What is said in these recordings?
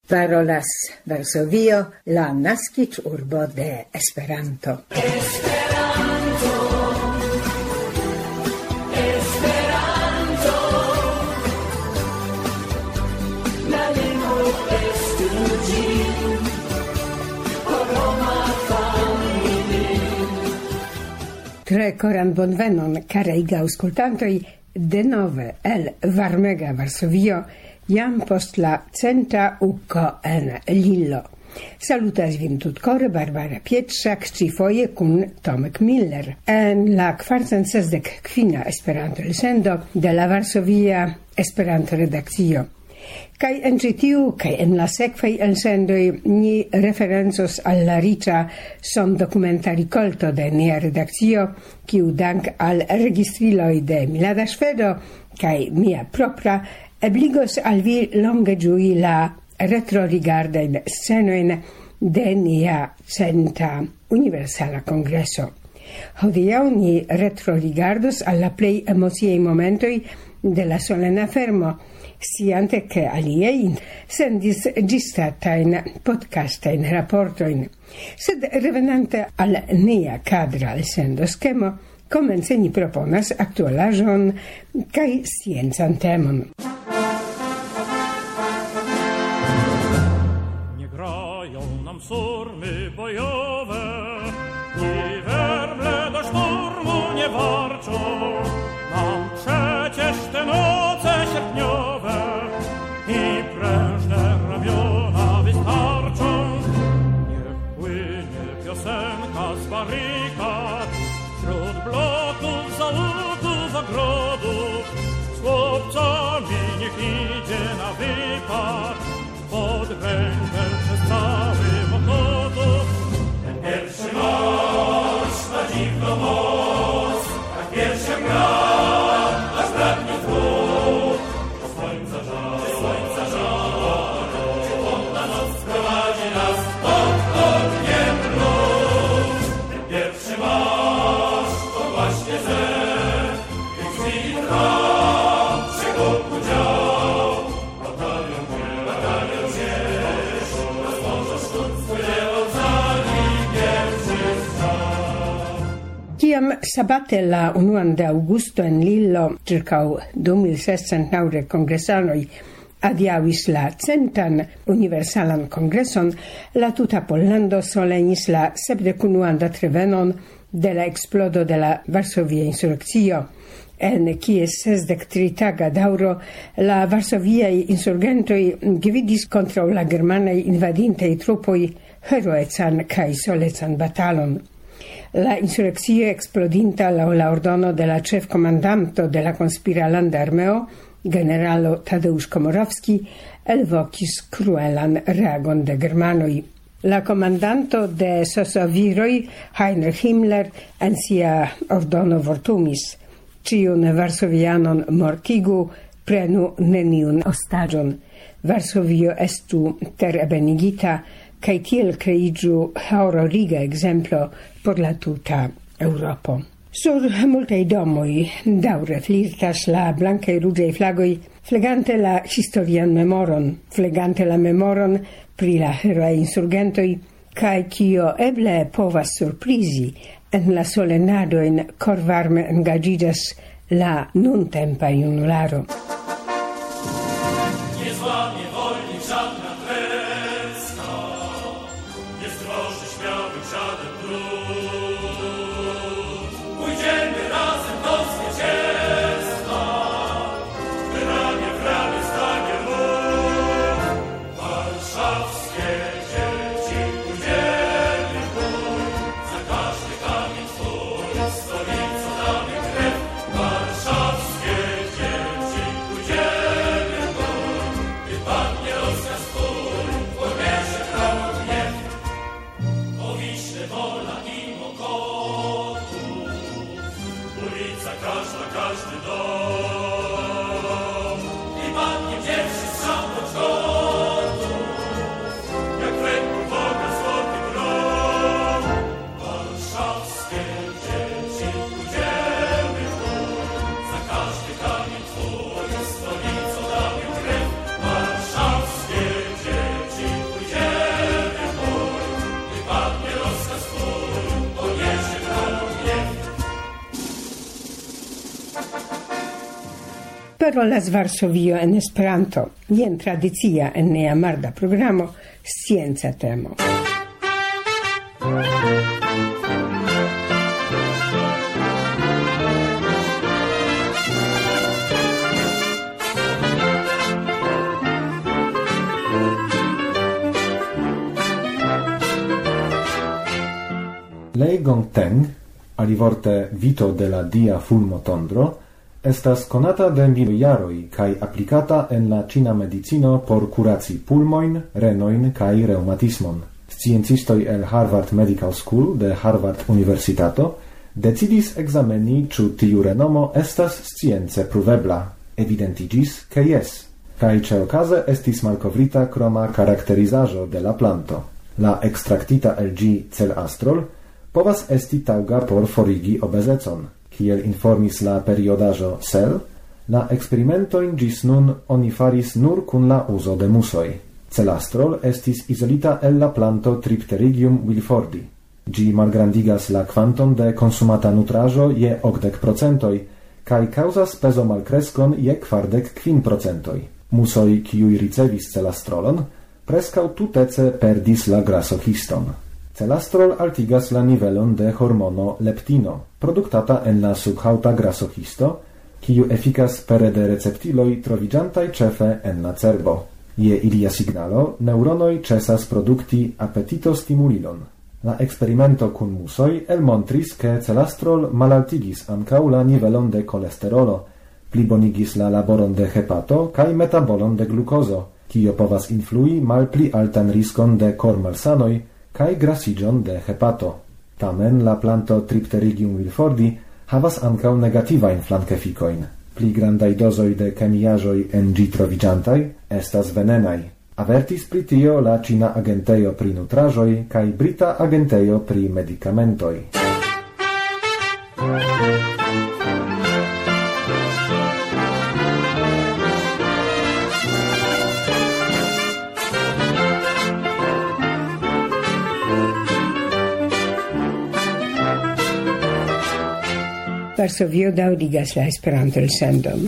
Parolas Varsovio, la naskic urbo de Esperanto. Tre coran bonvenon, carei gauscultantoi, denove el Varmega Varsovio, jam post la 100 uko en Lillo. Salutas vin tutcore Barbara Pietrzak, cifoje kun Tomek Miller. En la 465 Esperanto elsendo de la Varsovia Esperanto redakcio. Kai en citiu, kai en la sekvaj elsendoj ni referencos al la riĉa sondokumenta rikolto de nia redakcio, kiu dank al registriloj de Milada Ŝvedo kai mia propra ebligos al vi longe ĝui la retrorigardajn scenojn de nia 100 Universala Kongreso. Hodiaŭ ni retrorigardos al la plej emociaj momentoj de la solena fermo, sciante che aliei sendis gistatain podcastain raportoin. Sed revenante al nia cadra elsendo schemo, komence ni proponas aktualaĵon kaj sciencan temon. Nie grają nam surmy bojowe, i werble do szturmu nie warczą. Nam przecież te noce sierpniowe i prężne ramiona wystarczą. Niech płynie piosenka z barykad, wśród bloków, załogów, ogrodów. Z chłopcami niech idzie na wypad, pod rękę przez cały Mokotów. Ten pierwszy marsz ma dziwną moc, tak pierwsza gra, aż braknie dwóch. Do słońca żar, ciepłotna noc prowadzi nas pod ogniem mróz. Ten pierwszy marsz to właśnie zen, i krwi i trwa, przekupu dział. Batalion wieś, rozpoczął sztuk swój leon za nim pierwszy strzał. Kiam sabate la 1 de Augusto en Lillo, circau 2600 kongresanoj adiaŭis la 100 Universalan Kongreson, la tuta Pollando solenis la 71 datrevenon de la explodo de la Varsovia Insurrekcio, en kies 63-taga daŭro la varsoviaj insurgentoj gvidis kontraŭ la germanaj invadintaj trupoj heroecan kaj solecan batalon. La insurrekcio explodinta laŭ la ordono de la ĉefkomandanto de la konspira landa armeo, generalo Tadeusz Komorowski, elvokis kruelan reagon de germanoj. La komandanto de sosoviroj, Heinrich Himmler, en sia ordono vortumis: ĉiun varsovianon mortigu, prenu neniun ostaĝon. Varsovio estu terebenigita, kaj tiel kreiĝu hororiga ekzemplo por la tuta Eŭropo. Sur multaj domoj daŭre flirtas la blankaj ruĝaj flagoj, flegante la historian memoron, flegante la memoron pri la heroaj insurgentoj, kaj kio eble povas surprizi, en la solenadojn korvarme engaĝiĝas la nuntempa junularo. Nie złamie wolnik żadna treska, nie zdroży śmiałych żaden trud. Pójdziemy razem do zwycięstwa, by ramię w ramię stanie lud. Warszawskie dzieci, pójdziemy w bój, za każdy kamień twój, stolicą damy krew. Warszawskie dzieci, parolas Varsovio en Esperanto. Jen tradicia en nia marda programo scienca temo. Lei Gongteng, alivorte vito de la dia fulmotondro, estas conata de mil jaroj kaj applicata en la Cina medicino por curaci pulmoin, renoin kaj reumatismon. Sciencistoj el Harvard Medical School de Harvard Universitato decidis exameni ĉu tiu renomo estas science pruvebla. Evidentigis ke jes, kaj ĉeokaze estis malkovrita kroma karakterizaĵo de la planto. La ekstraktita el ĝi celastrol povas esti taŭga por forigi obezecon. Kiel informis la periodaĵo Cell, la eksperimentojn ĝis nun oni faris nur kun la uzo de musoj. Celastrol estis izolita el la planto Tripterigium wilfordi. Ĝi malgrandigas la kvanton de konsumata nutraĵo je 80% kaj kaŭzas pezomalkreskon je 45%. Musoj, kiuj ricevis celastrolon, preskaŭ tutece perdis la grasohiston. Celastrol altigas la nivelon de hormono leptino, produktata en la subhauta grasohisto, kiu efikas pere de receptiloj troviĝantaj ĉefe en la cerbo. Je ilia signalo, neuronoj ĉesas produkti apetitostimulilon. La eksperimento kun musoj elmontris, ke celastrol malaltigis ankaŭ la nivelon de kolesterolo, plibonigis la laboron de hepato kaj metabolon de glukozo, kio povas influi malpli altan riskon de kormalsanoj kaj grasiĝon de hepato. Tamen la planto Tripterigium wilfordi havas ankaŭ negativajn flankefikojn. Pli grandaj dozoj de kemiaĵoj en ĝi troviĝantaj estas venenaj. Avertis pri tio la Ĉina agentejo pri nutraĵoj kaj Brita agentejo pri medikamentoj. Varsovio daŭrigas la Esperanto-elsendon.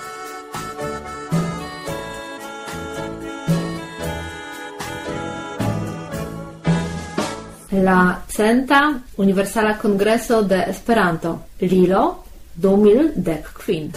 La Centa Universala Kongreso de Esperanto, Lilo 2015.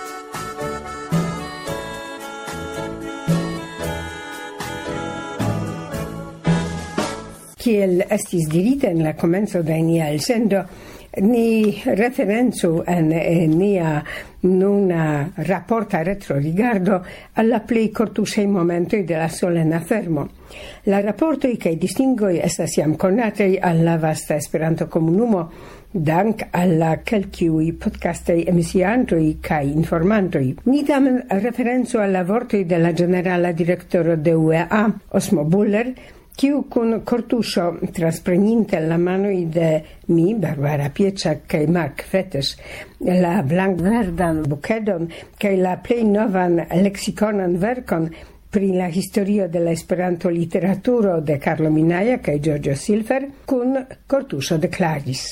Kiel estis dirite en la komenco de nia elsendo, ni referencu en nia nuna rapporta retrorigardo alla plei cortusei momentoi de la solena fermo. La rapportoi cae distingoi estas jam conatei alla vasta Esperanto comunumo, dank alla kelkiui podcastei emisiantoi cae informantoi. Ni tamen referencu alla vortoi de la generala directoro de UEA, Osmo Buller, kiu kun cortuscio transpreninte la manoi de mi, Barbara Pieczak, kaj Mark Fetes, la blank-verdan bukedon, kaj la plej novan leksikonan verkon pri la historio de la Esperanto literaturo de Carlo Minaja kaj Giorgio Silfer, kun cortuscio deklaris.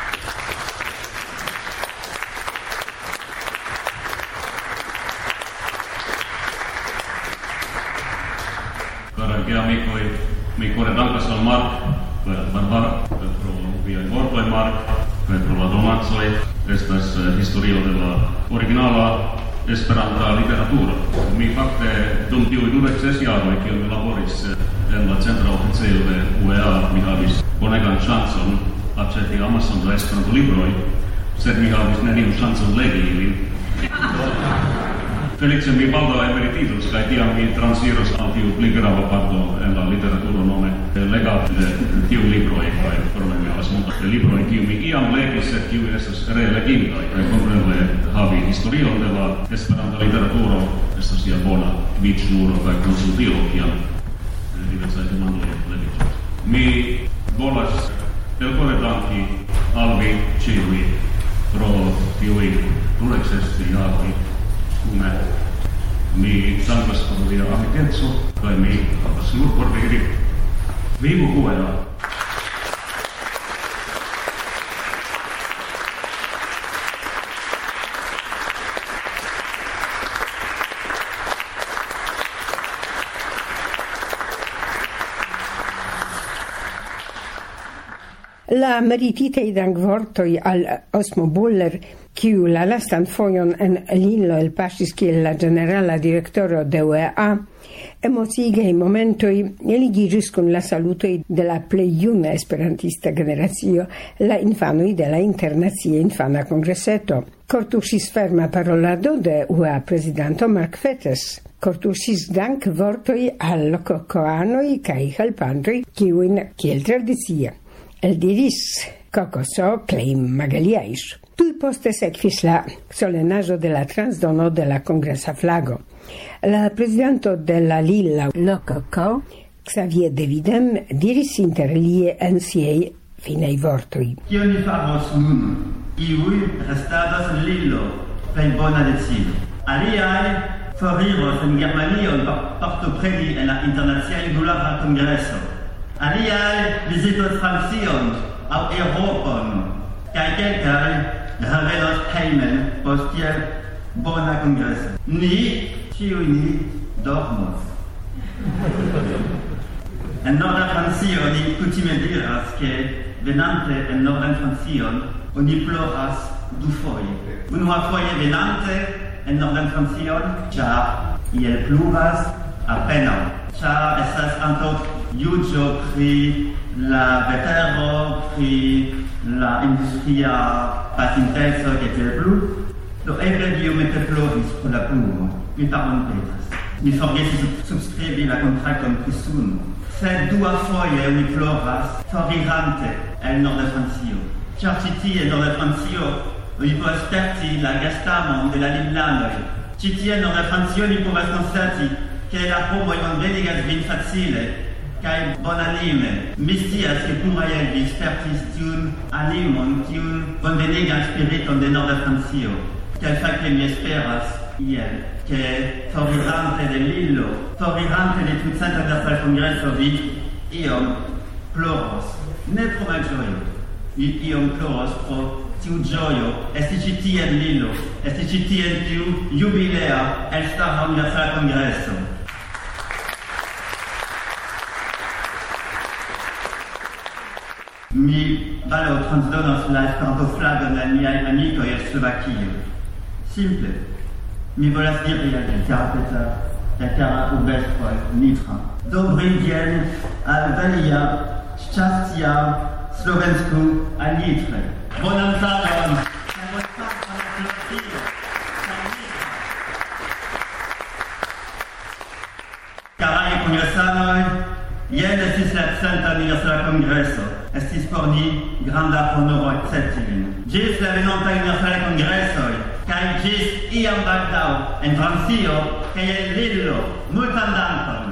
Cari amici, mi cuore dankas al Mark, per Barbara, per via vortoi Mark, per la domazzoi, estas historio de la originala Esperanta literatura. Mi fakte dum tiuj 20 jaroj, kiel mi laboris en la centra oficejo de UEA, mi havis bonegan ŝancon aĉeti amason da Esperanto-libroj, sed mi havis neniun ŝancon legi ilin. Felice mi baldaŭ emeritiĝos kaj tiam mi transiros al tiu pli grava parto en la literaturo nome legado de tiu libroj kaj krome mi havas multaj libroj kiuj mi iam legis sed kiuj estas relegintaj kaj kompreneble havi historion de la Esperanta literaturo estas ja bona viĉnuro kaj konsultilo kiam diversaj demandoj legiĝas. Mi volas elkore danki al vi ĉiuj pro tiuj 20 jaroj. Mi dankas por via amikeco, kaj mi havas nur por diri vivu UEA! La merititei dankvortoi al Osmo Buller, kiu la lastan fojon en Lillo elpaŝis kiel la generala direktoro de UEA, emociigaj momentoj ligiĝis kun la salutoj de la plej juna esperantista generacio, la infanoj de la Internacia Infana Kongreseto. Kortuŝis ferma parolado de UEA prezidanto Mark Fettes. Kortuŝis dankvortoj al lokokoanoj kaj helpantoj, kiujn kiel tradicie eldiris Kokoso Klein Magaliaisz. Tuj poste sekvis la solenaĵo de la transdono de la kongresa flago. La prezidanto de la Lilla Lokoko, Xavier Devidem, diris interalie en siaj finaj vortoj. Kion ni faros nun? Iuj restados en Lillo, plej bona decido. Aliaj foriros en Germanion por partopreni en la Internacia Junulara Kongreso. Aliaj vizitos Francion aŭ Eŭropon, kaj kelkaj revenos hejmen post tiel bona kongreso. Ĉiuj ni dormos. En norda Francio ni kutime diras, ke venante en nordan Francion oni ploras dufoje. Unuafoje venante en nordan Francion, ĉar iel pluvas apenaŭ, ĉar estas antaŭ juĝo pri la vetero, pri la industria pasinteco kaj tiel plu. Do eble iomete plovis pro la pluvo. Mi pardonpetas. Mi forgesis subskribi la kontrakton pri suno. Sed duafoje oni ploras forirante el norda Francio. Ĉar ĉi tie en norda Francio oni povas sperti la gastamon de la lillanoj. Ĉi tie en norda Francio ni povas konstati ke la homoj bonvenigas vin facile kaj bonanime. Mi scias ke pluraj el vi spertis tiun animon, tiun bonvenigan spiriton de norda Francio. Kaj fakte mi esperas iel ke forirante de Lillo, forirante de Tucenta Universala Kongreso, vi iom ploros, ne pro malĝojo, vi iom ploros pro tiu ĝojo esti ĉi tie en Lillo, esti ĉi tie en tiu jubilea elstara Universala Kongreso. Mi baldaŭ transdonos la Esperanto-flagon al miaj amikoj el Slovakio. Simple, mi volas diri al vi, kara Peter, kaj kara urbestroj, Nitra. Dobry dzień al Valia, szczęścia Slovensku al Nitre. Bonan tagon, kaj bonstagon al Slovakio, kaj Nitra. Karaj kongresanoj, jen estis la 100. Universala Kongreso. Estis por ni granda honoro akcepti vin. Ĝis la venontaj Universalaj Kongresoj, kaj ĝis iam baldaŭ en Francio kaj en Lillo. Multan dankon.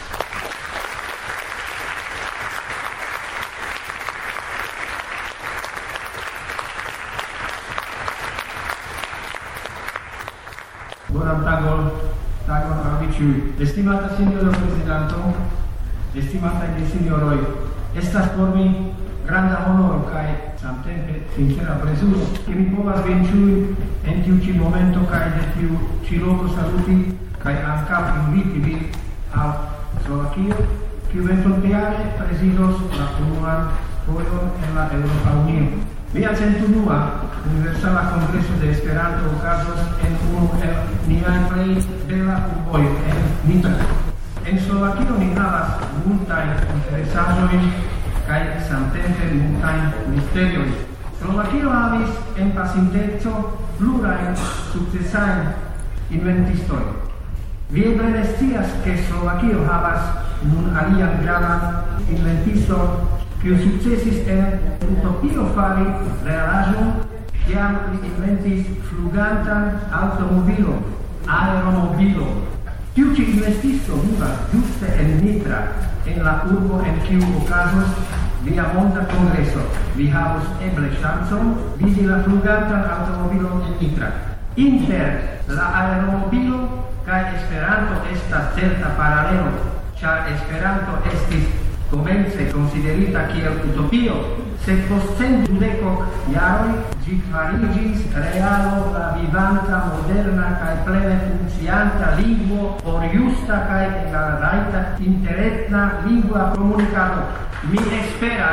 Bonan tagon al vi ĉiuj. Estimata sinjoro prezidanto, estimataj gesinjoroj, estas por mi granda honoro kaj samtempe sincera plezuro, ke mi povas vin ĉiujn en tiu ĉi momento kaj de tiu ĉi loko saluti kaj ankaŭ inviti vin al Slovakio, kiu venontjare prezidos la unuan fojon en la Eŭropa Unio. Via 101. Universala Kongreso de Esperanto okazos en unu el niaj plej bela urboj en Nitra. En Slovakio ni havas multajn interesaĵojn kaj samtempe multajn misteriojn. Slovakio havis en pasinteco plurajn sukcesajn inventistojn. Vi eble ne scias, ke Slovakio havas nun alian gravan inventiston, kiu sukcesis en utopio fari realaĵon, kiam li inventis flugantan aŭtomobilon, aeromobilon. Tiu ĉi inventisto vivas ĝuste en Nitra, en la urbo en kiu okazos via monda kongreso. Vi havos eble ŝancon vidi la flugantan aŭtomobilon en Nitra. Inter la aeromobilo kaj Esperanto estas certa paralelo, ĉar Esperanto estis komence konsiderita kiel utopio, sed post 110 jaroj ĝi fariĝis realo la vivanta, moderna kaj plene funkcianta lingvo por justa kaj egalrajta interetna lingva komunikado. Mi esperas,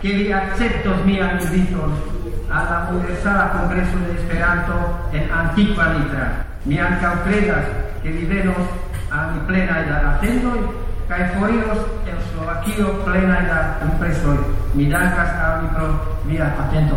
che vi acceptos mian inviton alla Universala Congreso de Esperanto en Antigua Nitra. Mi ankaŭ kredas ke vi venos al mi plenaj da atendoj kaj foriros el Slovakio plenaj da impresoj. Mi dankas al vi pro via atento.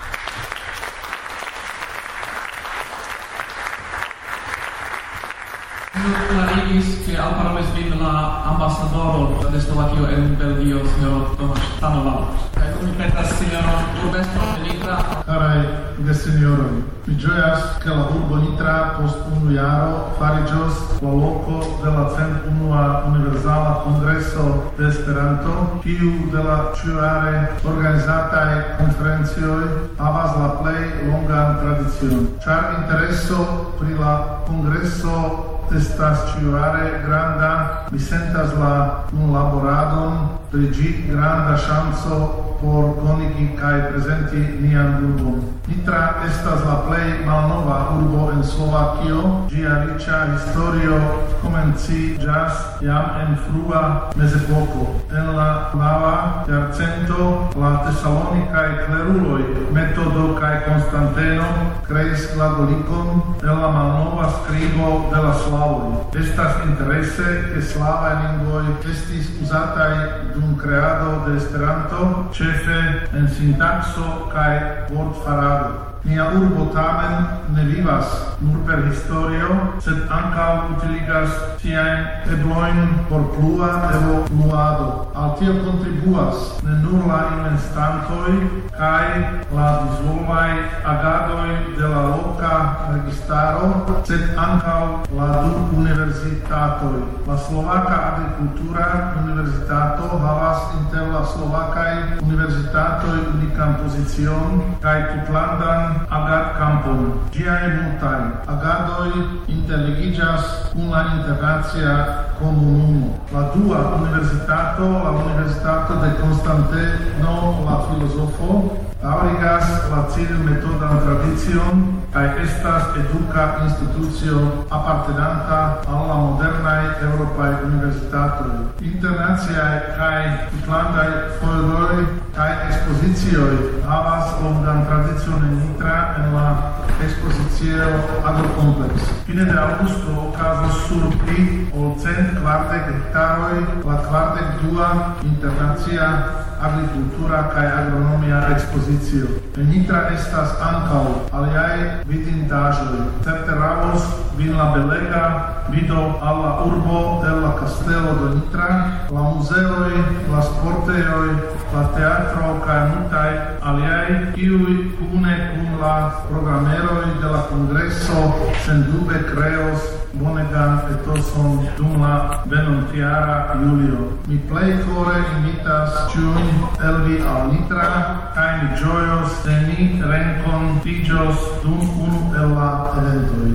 Klarigis che alparomis vin la ambasadoro de Slovakio en Belgio, signor Tomáš Stanovalos. Kaj mi petas signoron urbestro de Nitra. Carai de signoroi, mi gioias che la urbo Nitra post unu jaro fariĝos la loko de la 101 Universala Kongreso de Esperanto, kiu de la ĉiujare organizataj konferencioj havas la plej longan tradicion. Ĉar intereso pri la kongreso estas ĉiujare granda, mi sentas la kunlaboradon pri ĝi granda ŝanco por konigi kaj prezenti nian urbon. Nitra estas la plej malnova urbo en Slovakio. Ĝia riĉa historio komenciĝas jam en frua mezepoko. En la nava jarcento la tesalonikaj kleruloj Metodo kaj Konstanteno kreis la golikon en la malnova skribo de la slavoj. Estas interese ke slavaj lingvoj estis uzataj dum kreado de Esperanto, ĉefe en sintakso kaj vortfarado. Nia urbo tamen ne vivas nur per historio, sed ankaŭ utiligas siajn eblojn por plua evoluado. Al tio kontribuas ne nur la investantoj kaj la disvolvaj agadoj de la loka registaro, sed ankaŭ la du universitatoj. La Slovaka Agrikultura Universitato havas inter la slovakaj universitatoj unikan pozicion kaj tutlandan agad-kampon. Ĝiaj multaj agadoj interligiĝas kun la internacia komunumo. La dua universitato, la Universitato de Konstantino la filozofo, daŭrigas la civil-metodan tradicion kaj estas eduka institucio apartenanta al la modernaj eŭropaj universitatoj. Internaciaj kaj tutlandaj fojoj kaj ekspozicioj havas longan tradicion en Nitra en la expozicio Agrocomplex. Fine de aŭgusto okazos sur pli ol 140 hektaroj la 42. Internacia Agrikultura kaj Agronomia Expozicio. En Nitra estas ankaŭ aliaj vidindaĵoj. Certe havos vin la belega vido al la urbo de la Kastelo de Nitra, la muzeoj, la sportejoj, la teatro kaj multaj aliaj, kiuj kune kun la programeroj de la kongreso sendube kreos bonegan etoson dum la venontjara julio. Mi plej kore invitas ĉiujn el vi al Nitra kaj mi ĝojos se ni renkontiĝos dum unu el la eventoj.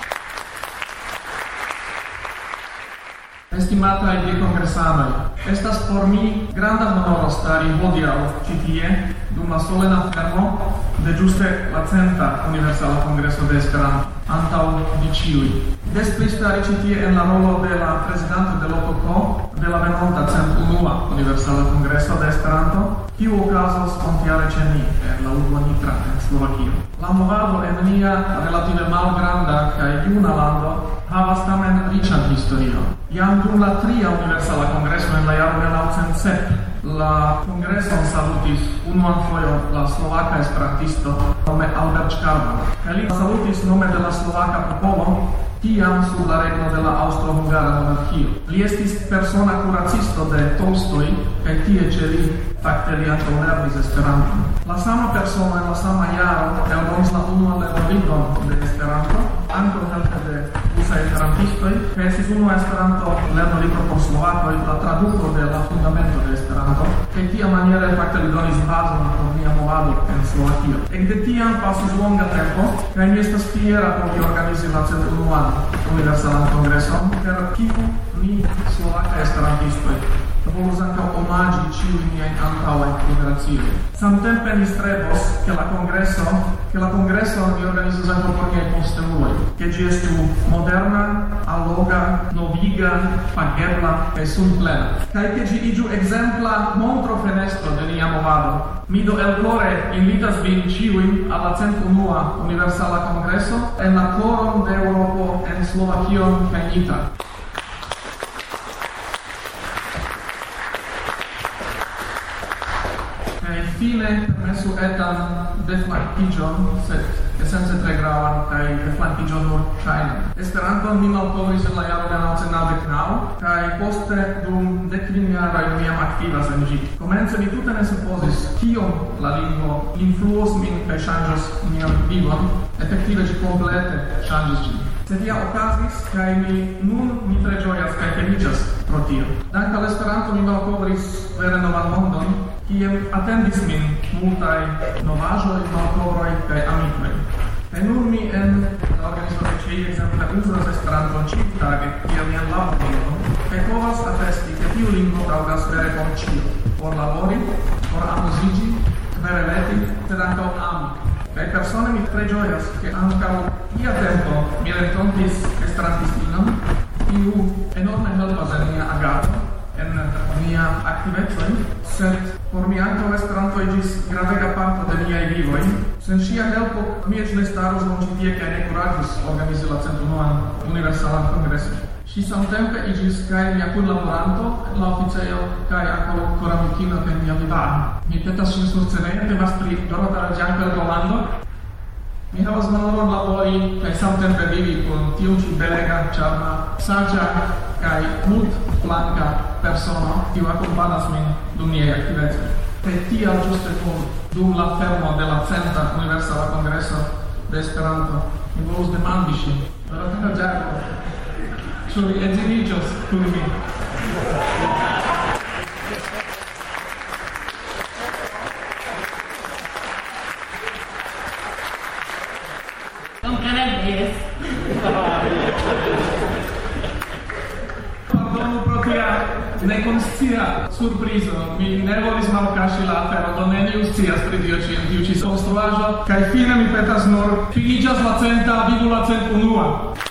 Estimataj gekongresanoj, estas por mi granda honoro stari hodiaŭ ĉi tie dum la solena fermo de ĝuste la 100. Universala Kongreso de Esperanto antaŭ vi ĉiuj. Des pli stari ĉi tie en la rolo de la prezidanto de l'OKK de la venonta 101. Universala Kongreso de Esperanto, kiu okazos ontjare ĉe ni en la urbo Nitra en Slovakio. La movado en nia relative malgranda kaj juna lando havas tamen riĉan historion. Jam dum la 3. Universala Kongreso en la jaro 1907 la kongreson salutis unuan fojon la slovaka esperantisto nome Albert Škarda. Kaj li salutis nome de la slovaka popolo tiam sub la regno de la aŭstro-hungara monarkio. Li estis persona kuracisto de Tolstoj kaj tie ĉe li fakte li ankaŭ lernis Esperanton. La sama persono en la sama jaro eldonis la unuan lernolibron de Esperanto, ankaŭ helpe de rusaj esperantistoj, kaj estis unua Esperanto lernolibro por slovakoj, la traduko de la fundamento de Esperanto, kaj tiamaniere fakte li donis bazon por nia movado en Slovakio. Ekde tiam pasis longa tempo, kaj mi estas fiera por organizi la 101. Universalan Kongreson, per kiu ni slovakaj esperantistoj volus ankaŭ omagi ciui miei antaue generazioni. Samtempe mi strebos che la congresso mi organizas anche por miei posteruloi, che gi estu moderna, alloga, noviga, pagebla e sunplena. Kai che gi igiu exempla montro fenestro de nia movado. Mi do el core invitas vin ciui alla 101 Universala Congresso en la coron de Europo en Slovakion kaj Ita. Fine, permesu etan deflankiĝon, sed esence tre gravan kaj deflankiĝon nur ŝajne. Esperanton mi malkovris en la jaro 1999 kaj poste dum 15 jaroj mi jam aktivas en ĝi. Komence mi tute ne supozis kiom la lingvo influos min kaj ŝanĝos mian vivon. Efektive ĝi komplete ŝanĝis ĝin. Sed ja okazis kaj nun mi tre ĝojas kaj feliĉas pro tio. Dank al Esperanto mi malkovris vere novan mondon, kiem attendis min multaj novaĵoj, malkovroj kaj amikoj. Kaj nun mi en la organizo de ĉiuj ekzemple uzas Esperanton ĉiutage kiel mian laborlingvon kaj povas atesti, ke tiu lingvo taŭgas vere por ĉio, por labori, por amuziĝi, vere leti, sed ankaŭ ami. Kaj persone mi tre ĝojas, ke ankaŭ ia tempo mi renkontis esperantistinon, kiu enorme helpas en mia agado, en mia aktivecoj, sed por mi ankaŭ Esperanto iĝis gravega parto de miaj vivoj. Sen ŝia helpo mi eĉ ne starus nun ĉi tie kaj ne kuraĝus organizi la 101 Universalan Kongreson. Ŝi samtempe iĝis kaj mia kunlaboranto en la oficejo kaj ankaŭ koramikino de mia vivado. Mi petas ŝin sursceneje, temas pri Dorota Giancarlo. Mi havas valoron labori kaj samtempe vivi kun tiu ĉi belega, ĉarma, saĝa kaj multflanka persono, kiu akompanas min dum miaj aktivecoj. Kaj tial ĝuste nun, dum la fermo de la 100. Universala Kongreso de Esperanto, mi volus demandi ŝin: Dorota Giancarlo, ĉu li edziniĝos kun mi? Pardonu pro tia nekonscia surprizo. Mi ne volis malkaŝi la afero, do neniu scias pri tio ĉi en tiu ĉi konstruaĵo. Kaj fine mi petas nur, finiĝas la 100, vivu la 101.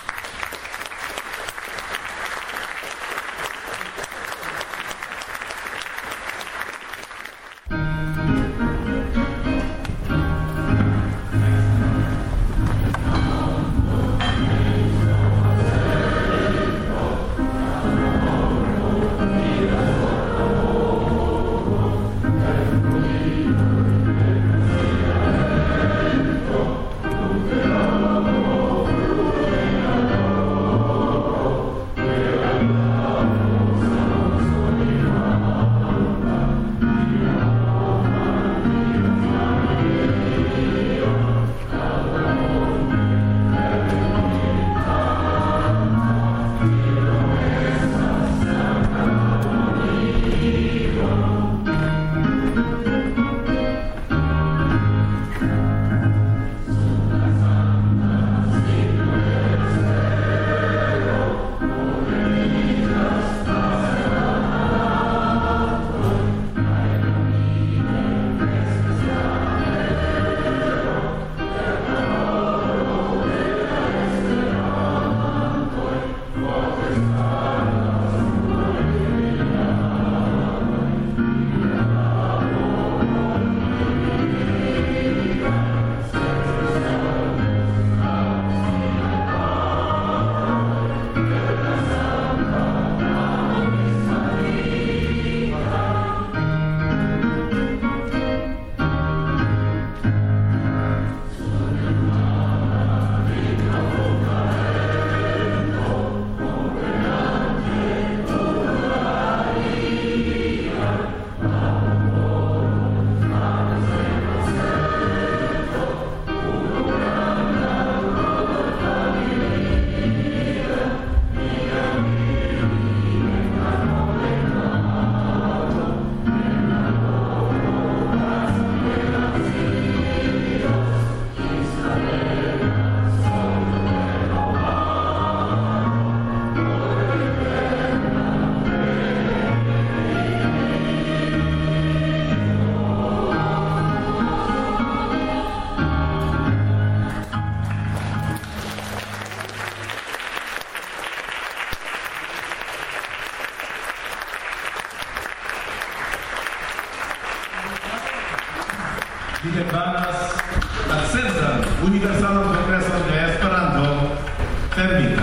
Vi deklaras la centran Universalan Kongreson de Esperanto fermita.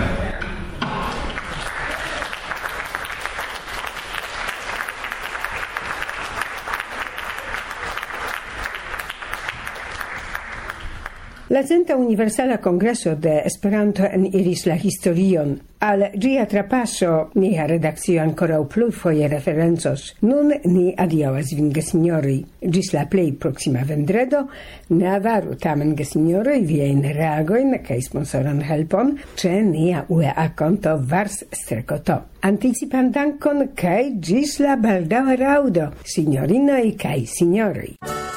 La Centa Universala Congreso de Esperanto eniris la historion. Al gia trapasso nia redakcio ancora plurfoje referencos. Nun ni adiaŭas vin, gesinjoroj. Ĝis la plej proksima vendredo, ne avaru tamen, gesinjoroj, viajn reagojn kaj sponsoran helpon ĉe nia UEA konto Vars-to. Anticipan dankon kaj ĝis la baldaŭa raŭdo, sinjorinoj kaj sinjoroj.